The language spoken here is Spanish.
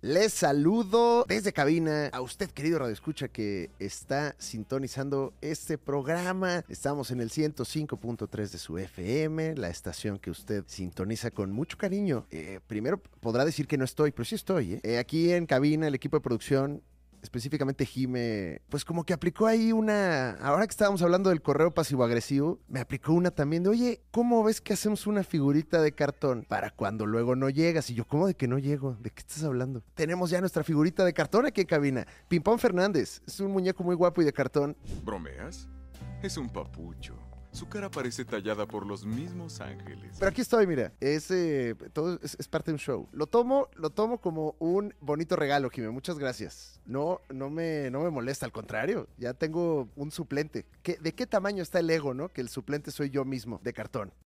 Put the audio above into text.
Les saludo desde cabina a usted, querido radioescucha, que está sintonizando este programa. Estamos en el 105.3 de su FM, la estación que usted sintoniza con mucho cariño. Primero podrá decir que no estoy, pero sí estoy. Aquí en cabina, el equipo de producción, específicamente Jime, pues como que aplicó ahí una... Ahora que estábamos hablando del correo pasivo-agresivo, me aplicó una también de, oye, ¿cómo ves que hacemos una figurita de cartón para cuando luego no llegas? Y yo, ¿cómo de que no llego? ¿De qué estás hablando? Tenemos ya nuestra figurita de cartón aquí en cabina. Pimpón Fernández, es un muñeco muy guapo y de cartón. ¿Bromeas? Es un papucho. Su cara parece tallada por los mismos ángeles. Pero aquí estoy, mira, todo es parte de un show. Lo tomo como un bonito regalo, Jimé, muchas gracias. No me molesta, al contrario, ya tengo un suplente. ¿De qué tamaño está el ego, no? Que el suplente soy yo mismo, de cartón.